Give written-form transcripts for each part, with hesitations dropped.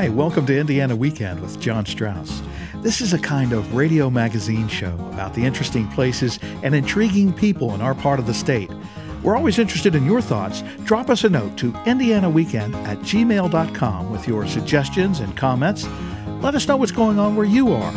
Hi, welcome to Indiana Weekend with John Strauss. This is a kind of radio magazine show about the interesting places and intriguing people in our part of the state. We're always interested in your thoughts. Drop us a note to indianaweekend@gmail.com with your suggestions and comments. Let us know what's going on where you are.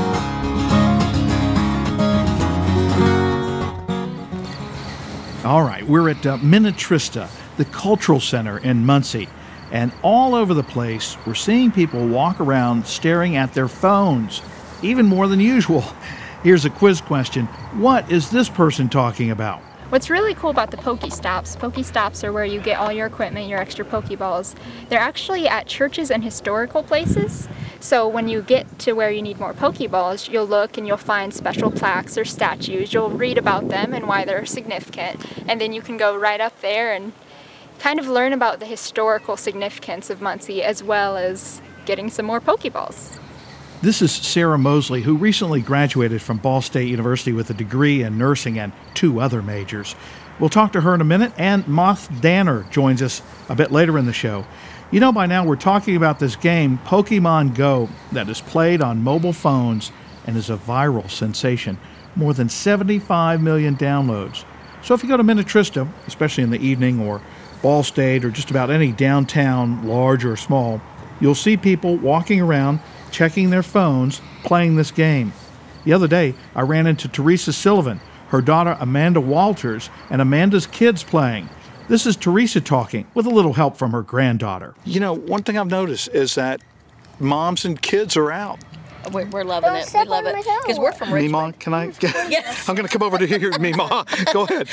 All right, we're at Minnetrista, the Cultural Center in Muncie. And all over the place, we're seeing people walk around staring at their phones, even more than usual. Here's a quiz question. What is this person talking about? What's really cool about the Pokestops are where you get all your equipment, your extra Pokeballs. They're actually at churches and historical places. So when you get to where you need more Pokeballs, you'll look and you'll find special plaques or statues. You'll read about them and why they're significant. And then you can go right up there and kind of learn about the historical significance of Muncie as well as getting some more Pokeballs. This is Sarah Mosley, who recently graduated from Ball State University with a degree in nursing and 2 other majors. We'll talk to her in a minute, and Moth Danner joins us a bit later in the show. You know, by now we're talking about this game, Pokemon Go, that is played on mobile phones and is a viral sensation. More than 75 million downloads. So if you go to Minnetrista, especially in the evening, or Ball State, or just about any downtown, large or small, you'll see people walking around, checking their phones, playing this game. The other day, I ran into Teresa Sullivan, her daughter Amanda Walters, and Amanda's kids playing. This is Teresa talking, with a little help from her granddaughter. You know, one thing I've noticed is that moms and kids are out. We're loving it. We love it. Because we're from Richmond. Mima, can I? Yes. I'm going to come over to here, Mima. Go ahead.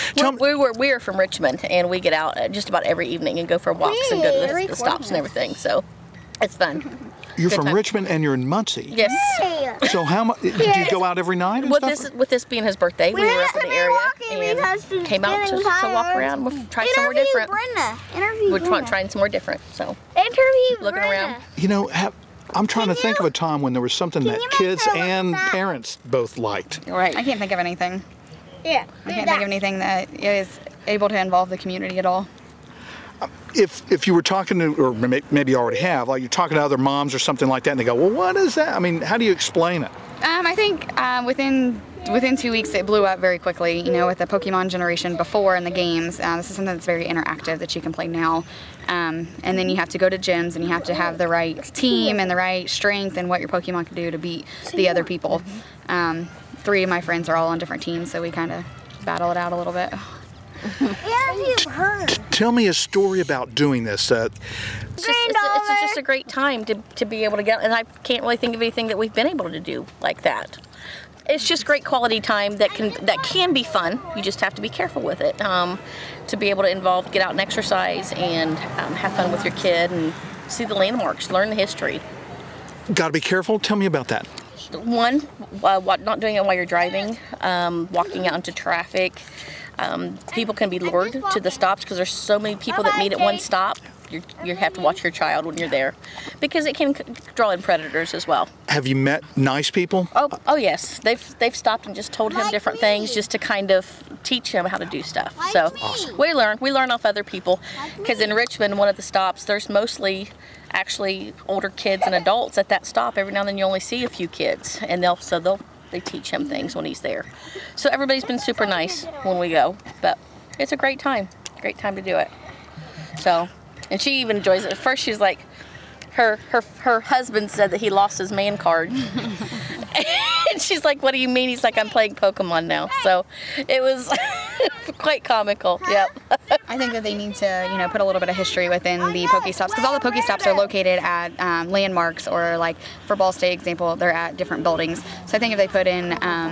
We are from Richmond, and we get out just about every evening and go for walks and go to the stops and everything. So it's fun. You're from Richmond and you're in Muncie. Yes. So how much? Do you go out every night? And stuff? With this being his birthday, we were up in the area and came out to walk around. We'll try somewhere different. We're trying somewhere different. So looking around. You know, I'm trying to think of a time when there was something that kids and parents both liked. Right. I can't think of anything. Yeah. I can't think of anything that is able to involve the community at all. If you were talking to, or maybe you already have, like you're talking to other moms or something like that, and they go, well, what is that? I mean, how do you explain it? I think within 2 weeks it blew up very quickly, you know, with the Pokemon generation before in the games. This is something that's very interactive that you can play now. And then you have to go to gyms and you have to have the right team and the right strength and what your Pokemon can do to beat the other people. 3 of my friends are all on different teams, so we kind of battle it out a little bit. Tell me a story about doing this. It's just a great time to be able to get, and I can't really think of anything that we've been able to do like that. It's just great quality time that can be fun. You just have to be careful with it. To be able to get out and exercise and have fun with your kid and see the landmarks, learn the history. Got to be careful. Tell me about that. One, not doing it while you're driving, walking out into traffic. People can be lured to the stops because there's so many people that meet at one stop. You have to watch your child when you're there because it can draw in predators as well. Have you met nice people? Oh yes. They've stopped and just told him different things just to kind of teach him how to do stuff. So awesome. We learn off other people because in Richmond, one of the stops, there's mostly actually older kids and adults at that stop. Every now and then you only see a few kids, and they teach him things when he's there. So everybody's been super nice when we go, but it's a great time to do it. So, and she even enjoys it. At first she's like, her husband said that he lost his man card. And she's like, what do you mean? He's like, I'm playing Pokemon now. So it was quite comical. Yep. I think that they need to, put a little bit of history within the Pokestops because all the Pokestops are located at landmarks, or like for Ball State example, they're at different buildings. So I think if they put in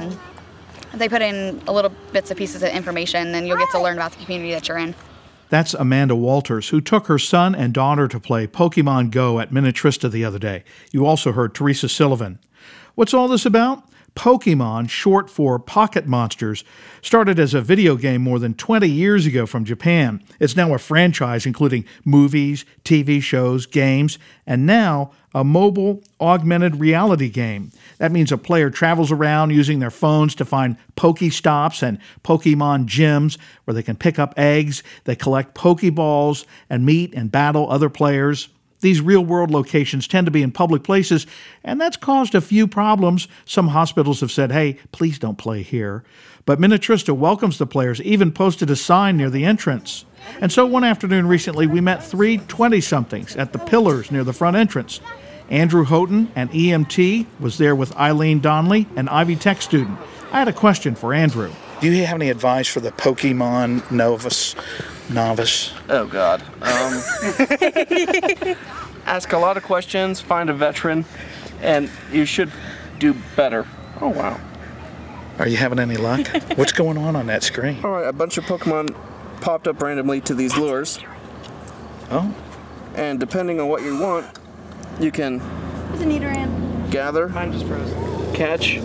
a little bits and pieces of information, then you'll get to learn about the community that you're in. That's Amanda Walters, who took her son and daughter to play Pokemon Go at Minnetrista the other day. You also heard Teresa Sullivan. What's all this about? Pokemon, short for Pocket Monsters, started as a video game more than 20 years ago from Japan. It's now a franchise including movies, TV shows, games, and now a mobile augmented reality game. That means a player travels around using their phones to find Pokestops and Pokemon gyms where they can pick up eggs, they collect Pokeballs, and meet and battle other players. These real-world locations tend to be in public places, and that's caused a few problems. Some hospitals have said, hey, please don't play here. But Minnetrista welcomes the players, even posted a sign near the entrance. And so one afternoon recently, we met three 20-somethings at the pillars near the front entrance. Andrew Houghton, an EMT, was there with Eileen Donnelly, an Ivy Tech student. I had a question for Andrew. Do you have any advice for the Pokemon novice? Oh, God. Ask a lot of questions, find a veteran, and you should do better. Oh, wow. Are you having any luck? What's going on that screen? All right, a bunch of Pokemon popped up randomly to these lures. Oh. And depending on what you want, you can gather, Mine just froze. catch,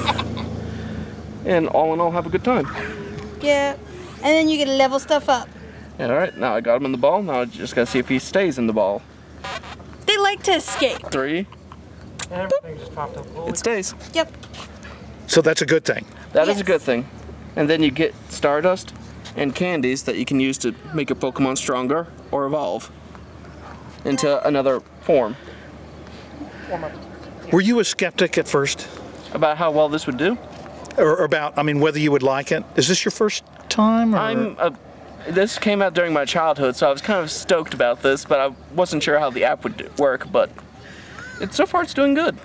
and all in all have a good time. Yeah, and then you get to level stuff up. Yeah, all right, now I got him in the ball. Now I just gotta see if he stays in the ball. They like to escape. 3, Everything just popped up. it stays. Yep. So that's a good thing. That is a Yes. good thing. And then you get Stardust and candies that you can use to make your Pokemon stronger or evolve into another form. Were you a skeptic at first? About how well this would do? Or about, whether you would like it? Is this your first time? Or? This came out during my childhood, so I was kind of stoked about this, but I wasn't sure how the app would work, but so far it's doing good.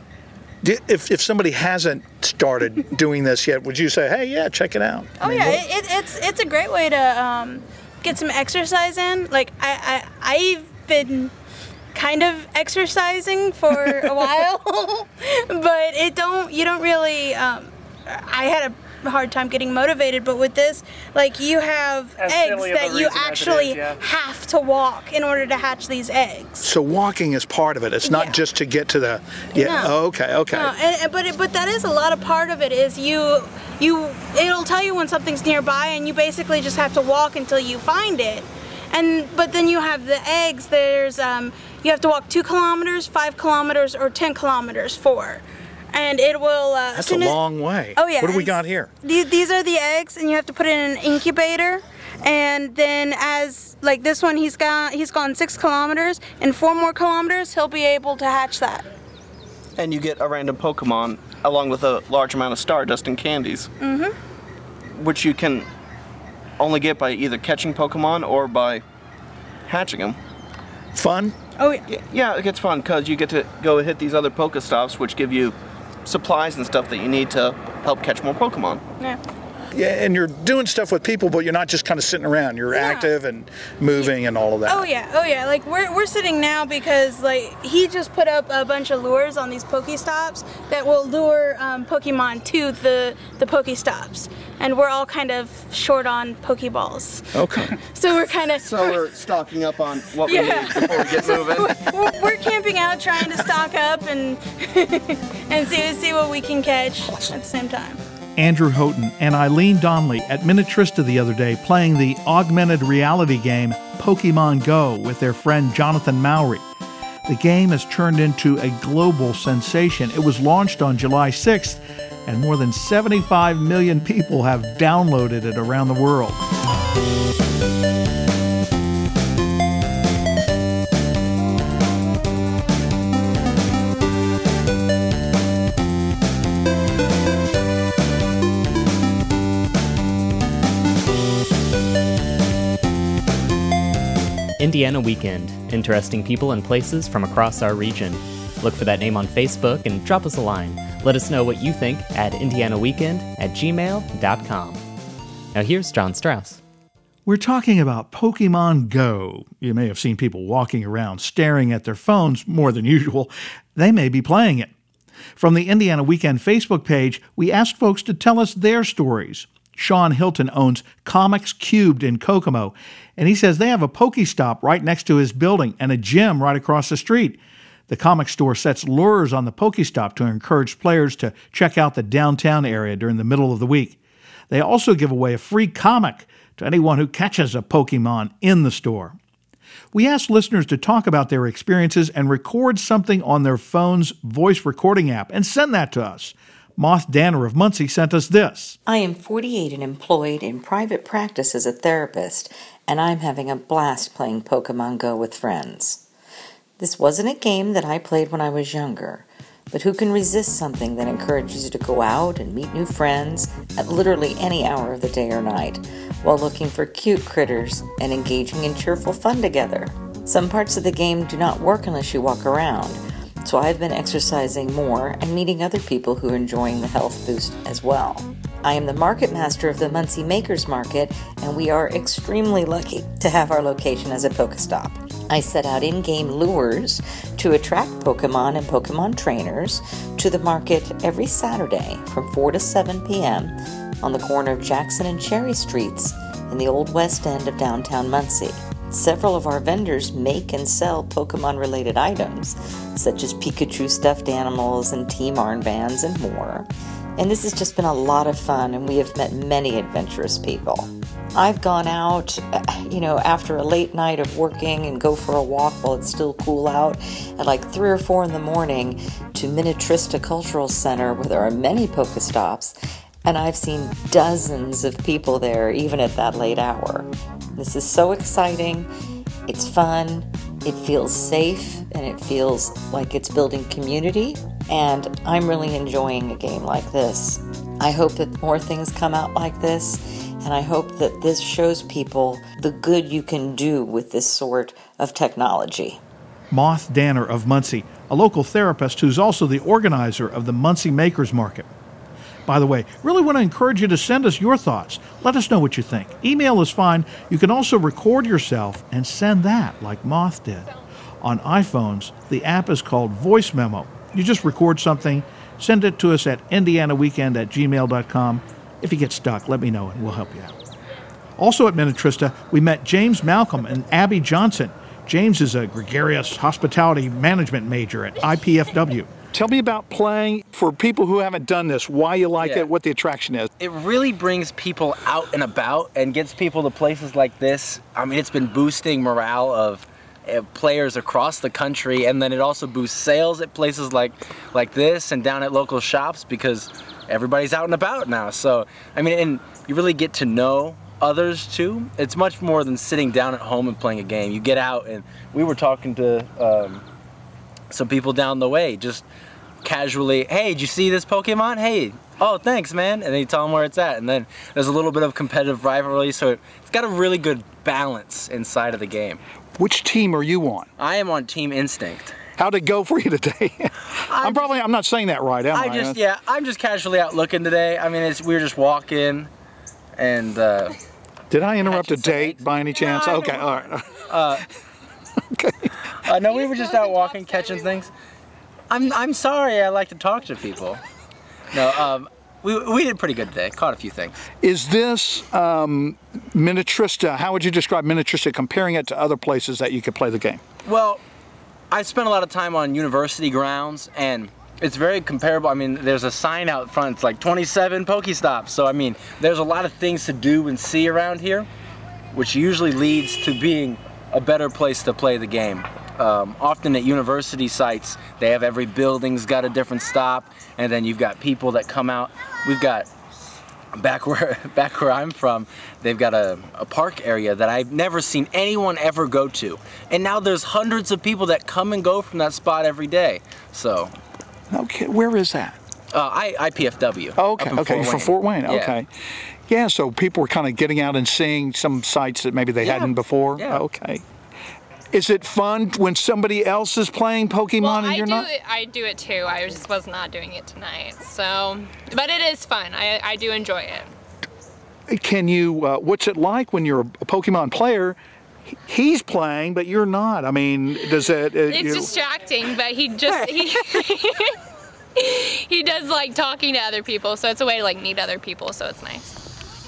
If somebody hasn't started doing this yet, would you say, hey, yeah, check it out? Oh yeah, it's a great way to get some exercise in. Like I've been kind of exercising for a while, but you don't really. I had a hard time getting motivated, but with this, like, you have As eggs silly of a that you reason as it actually is, yeah. have to walk in order to hatch these eggs. So walking is part of it. It's not Yeah. just to get to the. Yeah. No. Oh, okay. No, but that is a lot of part of it. Is it'll tell you when something's nearby, and you basically just have to walk until you find it. But then you have the eggs. There's you have to walk 2 kilometers, 5 kilometers, or 10 kilometers for. And it will. That's a long way. Oh yeah. What do we got here? These are the eggs, and you have to put it in an incubator. And then, as like this one, he's gone 6 kilometers. In 4 more kilometers, he'll be able to hatch that. And you get a random Pokemon along with a large amount of Stardust and candies. Mm-hmm. Which you can only get by either catching Pokemon or by hatching them. Fun? Oh yeah. Yeah, it gets fun because you get to go hit these other Pokestops, which give you supplies and stuff that you need to help catch more Pokemon. Yeah. Yeah, and you're doing stuff with people, but you're not just kind of sitting around. You're active and moving and all of that. Oh yeah. Like we're sitting now because like he just put up a bunch of lures on these Pokestops that will lure Pokemon to the Pokestops, and we're all kind of short on Pokeballs. Okay. So we're kind of So we're stocking up on what we Yeah. need before we get moving. we're camping out, trying to stock up and and see what we can catch at the same time. Andrew Houghton and Eileen Donnelly at Minnetrista the other day playing the augmented reality game Pokemon Go with their friend Jonathan Mowry. The game has turned into a global sensation. It was launched on July 6th, and more than 75 million people have downloaded it around the world. Indiana Weekend. Interesting people and places from across our region. Look for that name on Facebook and drop us a line. Let us know what you think at indianaweekend@gmail.com. Now here's John Strauss. We're talking about Pokemon Go. You may have seen people walking around staring at their phones more than usual. They may be playing it. From the Indiana Weekend Facebook page, we asked folks to tell us their stories. Sean Hilton owns Comics Cubed in Kokomo, and he says they have a Pokestop right next to his building and a gym right across the street. The comic store sets lures on the Pokestop to encourage players to check out the downtown area during the middle of the week. They also give away a free comic to anyone who catches a Pokemon in the store. We asked listeners to talk about their experiences and record something on their phone's voice recording app and send that to us. Moth Danner of Muncie sent us this. I am 48 and employed in private practice as a therapist, and I'm having a blast playing Pokemon Go with friends. This wasn't a game that I played when I was younger, but who can resist something that encourages you to go out and meet new friends at literally any hour of the day or night, while looking for cute critters and engaging in cheerful fun together? Some parts of the game do not work unless you walk around, so I've been exercising more and meeting other people who are enjoying the health boost as well. I am the market master of the Muncie Makers Market, and we are extremely lucky to have our location as a Pokestop. I set out in-game lures to attract Pokemon and Pokemon trainers to the market every Saturday from 4 to 7 p.m. on the corner of Jackson and Cherry Streets in the Old West End of downtown Muncie. Several of our vendors make and sell Pokemon-related items, such as Pikachu stuffed animals and team armbands and more. And this has just been a lot of fun, and we have met many adventurous people. I've gone out, after a late night of working and go for a walk while it's still cool out at like 3 or 4 in the morning to Minnetrista Cultural Center, where there are many Pokestops, and I've seen dozens of people there even at that late hour. This is so exciting, it's fun, it feels safe, and it feels like it's building community, and I'm really enjoying a game like this. I hope that more things come out like this, and I hope that this shows people the good you can do with this sort of technology. Moth Danner of Muncie, a local therapist who's also the organizer of the Muncie Makers Market. By the way, really want to encourage you to send us your thoughts. Let us know what you think. Email is fine. You can also record yourself and send that like Moth did. On iPhones, the app is called Voice Memo. You just record something, send it to us at indianaweekend@gmail.com. If you get stuck, let me know and we'll help you out. Also at Minnetrista, we met James Malcolm and Abby Johnson. James is a gregarious hospitality management major at IPFW. Tell me about playing for people who haven't done this, why you like it, what the attraction is. It really brings people out and about and gets people to places like this. I mean, it's been boosting morale of players across the country, and then it also boosts sales at places like this and down at local shops because everybody's out and about now. So, I mean, and you really get to know others too. It's much more than sitting down at home and playing a game. You get out, and we were talking to some people down the way, just casually, hey, did you see this Pokemon? Hey, oh, thanks, man. And then you tell them where it's at. And then there's a little bit of competitive rivalry, so it's got a really good balance inside of the game. Which team are you on? I am on Team Instinct. How'd it go for you today? I'm not saying that right, am I? I'm just casually out looking today. I mean, we were just walking, and did I interrupt a date by any chance? No, okay, all right. Okay. No, we were just out walking, catching things. I'm sorry. I like to talk to people. No, we did pretty good today. Caught a few things. Is this Minnetrista? How would you describe Minnetrista, comparing it to other places that you could play the game? Well, I spent a lot of time on university grounds, and it's very comparable. I mean, there's a sign out front. It's like 27 Pokestops. So, I mean, there's a lot of things to do and see around here, which usually leads to being a better place to play the game. Often at university sites, they have every building's got a different stop, and then you've got people that come out. We've got back where I'm from, they've got a park area that I've never seen anyone ever go to, and now there's hundreds of people that come and go from that spot every day. So, okay, where is that? IPFW. Oh, okay, from Fort Wayne. Yeah. Okay. Yeah, so people were kind of getting out and seeing some sites that maybe they hadn't before. Yeah. Okay. Is it fun when somebody else is playing Pokemon and you're not? I do it too. I just was not doing it tonight. So, but it is fun. I do enjoy it. Can you, what's it like when you're a Pokemon player? He's playing, but you're not. I mean, does it? It's distracting, but he does like talking to other people, so it's a way to like meet other people, so it's nice.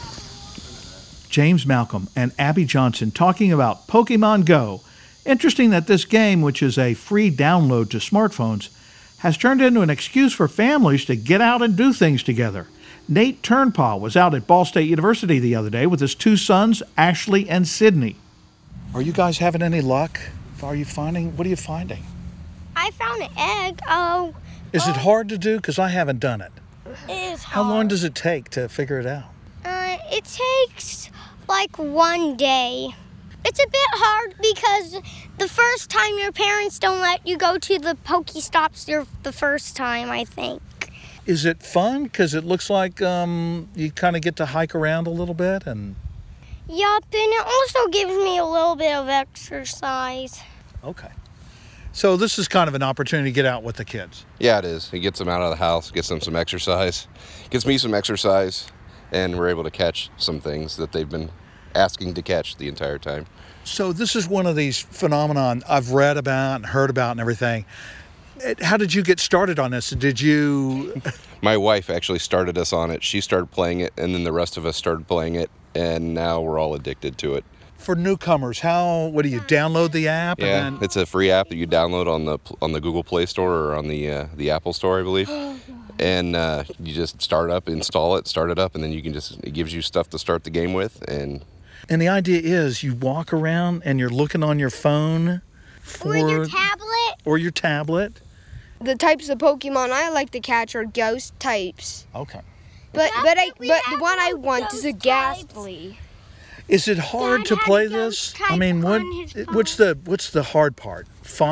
James Malcolm and Abby Johnson talking about Pokemon Go. Interesting that this game, which is a free download to smartphones, has turned into an excuse for families to get out and do things together. Nate Turnpaw was out at Ball State University the other day with his two sons, Ashley and Sydney. Are you guys having any luck? What are you finding? I found an egg. Is it hard to do? Because I haven't done it. It is hard. How long does it take to figure it out? It takes like one day. It's a bit hard because the first time your parents don't let you go to the Pokestops the first time, I think. Is it fun? Because it looks like you kind of get to hike around a little bit and... Yup, and it also gives me a little bit of exercise. Okay. So this is kind of an opportunity to get out with the kids. Yeah, it is. It gets them out of the house, gets them some exercise. Gets me some exercise, and we're able to catch some things that they've been asking to catch the entire time. So this is one of these phenomenon I've read about and heard about and everything. How did you get started on this? Did you... My wife actually started us on it. She started playing it, and then the rest of us started playing it, and now we're all addicted to it. For newcomers, what do you download the app? Yeah, and then... it's a free app that you download on the Google Play Store or on the Apple Store, I believe. And you just start it up, and then it gives you stuff to start the game with. And the idea is you walk around and you're looking on your phone or your tablet. Or your tablet. The types of Pokemon I like to catch are ghost types. Okay. But the one I want is a Ghastly. Is it hard to play this? I mean, what's the hard part?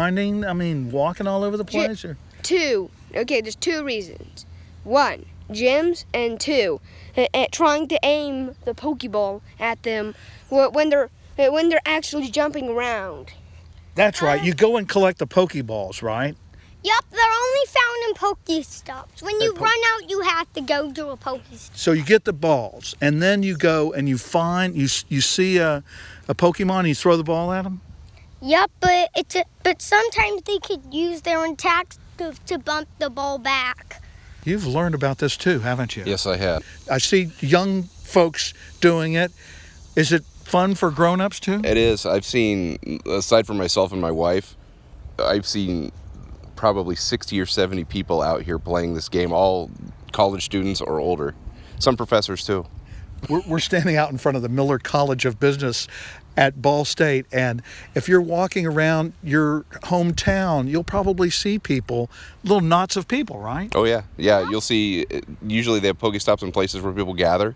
Walking all over the place? Or? Two. Okay, there's two reasons. One, gyms, and two, trying to aim the Pokeball at them when they're actually jumping around. That's right. You go and collect the Pokeballs, right? Yup, they're only found in Pokestops. When you run out, you have to go to a Pokestop. So you get the balls, and then you go and you see a Pokemon and you throw the ball at them? Yup, but sometimes they could use their attacks to bump the ball back. You've learned about this too, haven't you? Yes, I have. I see young folks doing it. Is it fun for grown-ups too? It is. I've seen, aside from myself and my wife, I've seen probably 60 or 70 people out here playing this game, all college students or older. Some professors too. We're standing out in front of the Miller College of Business at Ball State, and if you're walking around your hometown, you'll probably see little knots of people, right? Oh yeah. You'll see, usually they have Pokestops in places where people gather,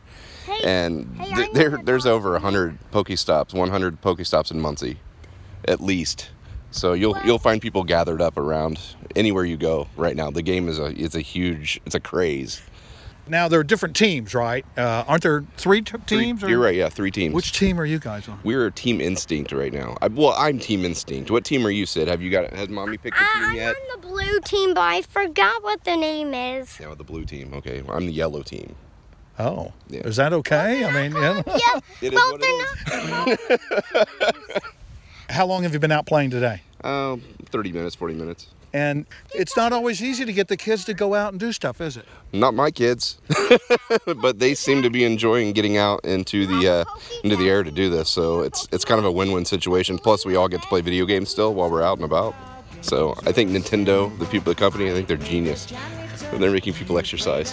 there's over 100 Pokestops in Muncie, at least. So you'll find people gathered up around anywhere you go right now. The game is a craze. Now there are different teams, right? Aren't there three teams? You're right, yeah, 3 teams. Which team are you guys on? We're Team Instinct right now. I'm Team Instinct. What team are you, Sid? Has Mommy picked a team yet? I'm on the blue team, but I forgot what the name is. Yeah, the blue team. Okay, I'm the yellow team. Oh, yeah. Is that okay? Yeah. It is what it is. How long have you been out playing today? 30 minutes, 40 minutes. And it's not always easy to get the kids to go out and do stuff, is it? Not my kids, but they seem to be enjoying getting out into the air to do this. So it's kind of a win-win situation. Plus, we all get to play video games still while we're out and about. So I think Nintendo, the company, I think they're genius. They're making people exercise.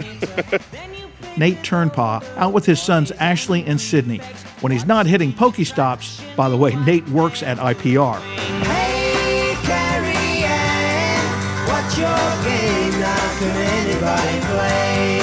Nate Turnpaw out with his sons Ashley and Sydney. When he's not hitting Pokestops, by the way, Nate works at IPR. Hey, Carrie Ann, what's your game? Now can anybody play?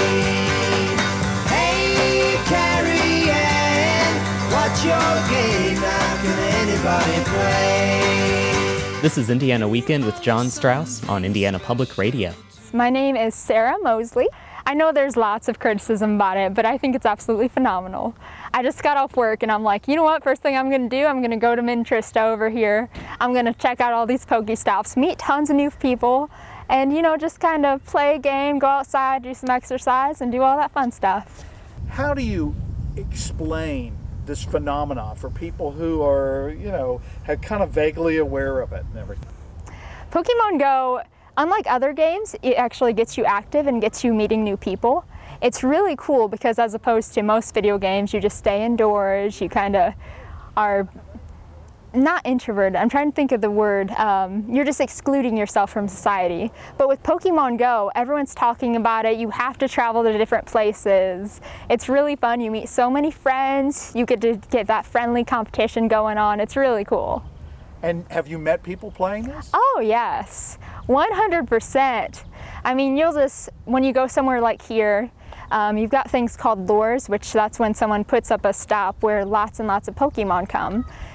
Hey, Carrie Ann, what's your game? Now can anybody play? This is Indiana Weekend with John Strauss on Indiana Public Radio. My name is Sarah Mosley. I know there's lots of criticism about it, but I think it's absolutely phenomenal. I just got off work and I'm like, you know what, first thing I'm gonna do, I'm gonna go to Mintrista over here. I'm gonna check out all these Pokestops, meet tons of new people, and just kind of play a game, go outside, do some exercise, and do all that fun stuff. How do you explain this phenomenon for people who are, kind of vaguely aware of it and everything? Pokemon Go, unlike other games, it actually gets you active and gets you meeting new people. It's really cool because as opposed to most video games, you just stay indoors, you kind of are not introverted, I'm trying to think of the word, you're just excluding yourself from society. But with Pokemon Go, everyone's talking about it, you have to travel to different places. It's really fun, you meet so many friends, you get to get that friendly competition going on, it's really cool. And have you met people playing this? Oh yes, 100%. I mean, when you go somewhere like here, you've got things called lures, which that's when someone puts up a stop where lots and lots of Pokemon come.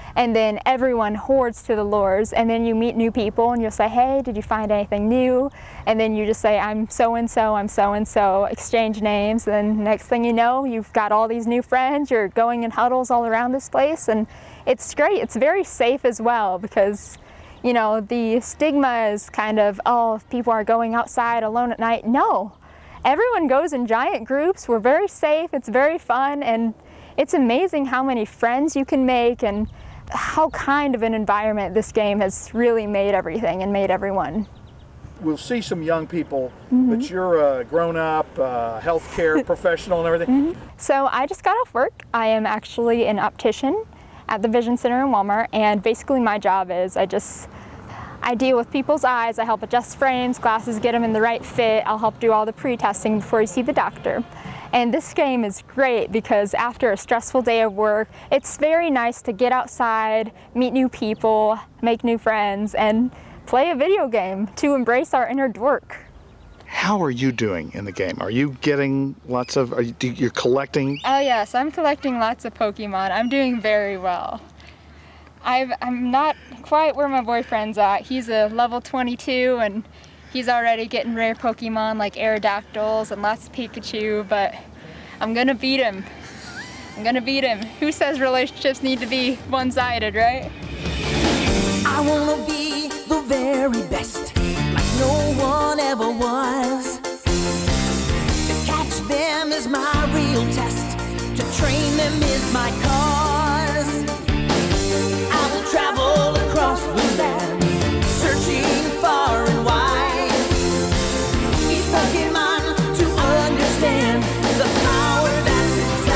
And then everyone hoards to the lures, and then you meet new people and you'll say, hey, did you find anything new? And then you just say, I'm so-and-so, I'm so-and-so, exchange names, and then next thing you know, you've got all these new friends, you're going in huddles all around this place, and it's great. It's very safe as well because, you know, the stigma is kind of, oh, if people are going outside alone at night. No, everyone goes in giant groups. We're very safe, it's very fun, and it's amazing how many friends you can make and how kind of an environment this game has really made everything and made everyone. We'll see some young people, but you're a grown-up, healthcare professional and everything. So I just got off work. I am actually an optician at the Vision Center in Walmart, and basically my job is I deal with people's eyes. I help adjust frames, glasses, get them in the right fit. I'll help do all the pre-testing before you see the doctor. And this game is great because after a stressful day of work, it's very nice to get outside, meet new people, make new friends, and play a video game to embrace our inner dork. How are you doing in the game? Are you getting lots of, you're collecting? Oh yes, I'm collecting lots of Pokemon. I'm doing very well. I'm not quite where my boyfriend's at. He's a level 22 and he's already getting rare Pokemon like Aerodactyls and lots of Pikachu, but I'm gonna beat him. I'm gonna beat him. Who says relationships need to be one-sided, right? I wanna be the very best, like no one ever was. To catch them is my real test, to train them is my cause. I will travel across the land, searching far and wide. Each Pokemon to understand the power that's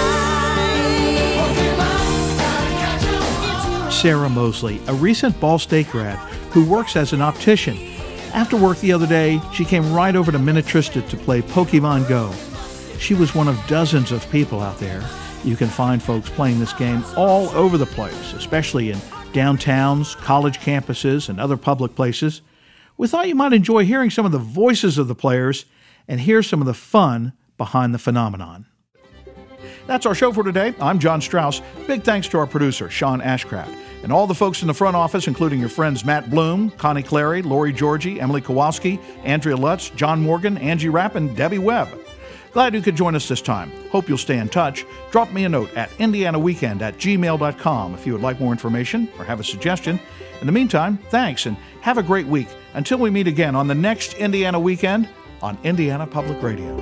inside. Sarah Mosley, a recent Ball State grad who works as an optician. After work the other day, she came right over to Minnetrista to play Pokemon Go. She was one of dozens of people out there. You can find folks playing this game all over the place, especially in downtowns, college campuses, and other public places. We thought you might enjoy hearing some of the voices of the players and hear some of the fun behind the phenomenon. That's our show for today. I'm John Strauss. Big thanks to our producer, Sean Ashcraft, and all the folks in the front office, including your friends Matt Bloom, Connie Clary, Lori Georgie, Emily Kowalski, Andrea Lutz, John Morgan, Angie Rapp, and Debbie Webb. Glad you could join us this time. Hope you'll stay in touch. Drop me a note at indianaweekend@gmail.com if you would like more information or have a suggestion. In the meantime, thanks and have a great week. Until we meet again on the next Indiana Weekend on Indiana Public Radio.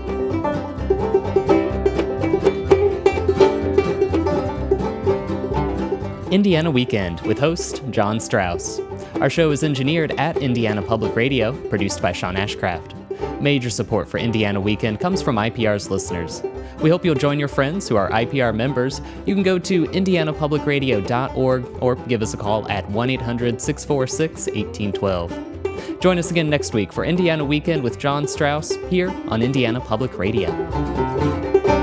Indiana Weekend with host John Strauss. Our show is engineered at Indiana Public Radio, produced by Sean Ashcraft. Major support for Indiana Weekend comes from IPR's listeners. We hope you'll join your friends who are IPR members. You can go to indianapublicradio.org or give us a call at 1-800-646-1812. Join us again next week for Indiana Weekend with John Strauss here on Indiana Public Radio.